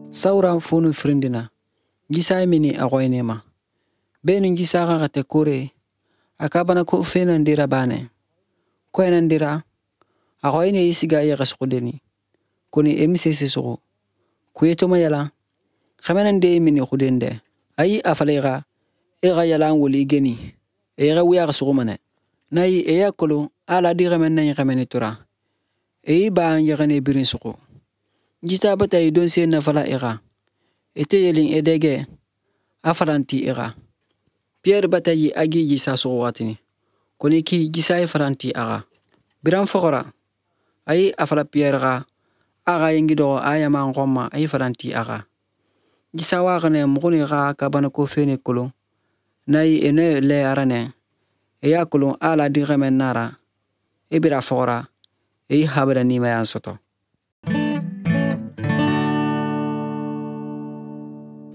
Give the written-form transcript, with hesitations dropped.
Saura funu frindina. Jisa mini agoinema. Benu jisa kagate kore. Akabana ko fena ndira bane. Ko enandira. Agoine isiga yagasukudeni. Kuni emise sisugu. Kuyetoma yala. Kamenande mini kudende. Ayi afalega. Ega yala wuli geni. Ega wiyagasugumane. Nai eya kolo ala digamena yagamene tura. Eyi ba yagane birin suku. Jisa bata idonse nafala ega. Ete yelin edege. Afaranti ega. Pierre bata yi agi jisa suku watini. Kuni ki jisa faranti aga. Biran fogora. Ayi afala Pierre ga. Aga yengido ayama ngoma ayi faranti aga. Jisa wagane muguni ga kabana ko fene kolo. Nai ene le arane. Eya kolo ala digamen nara. Ebira fogora. Eyi habara nima yansoto.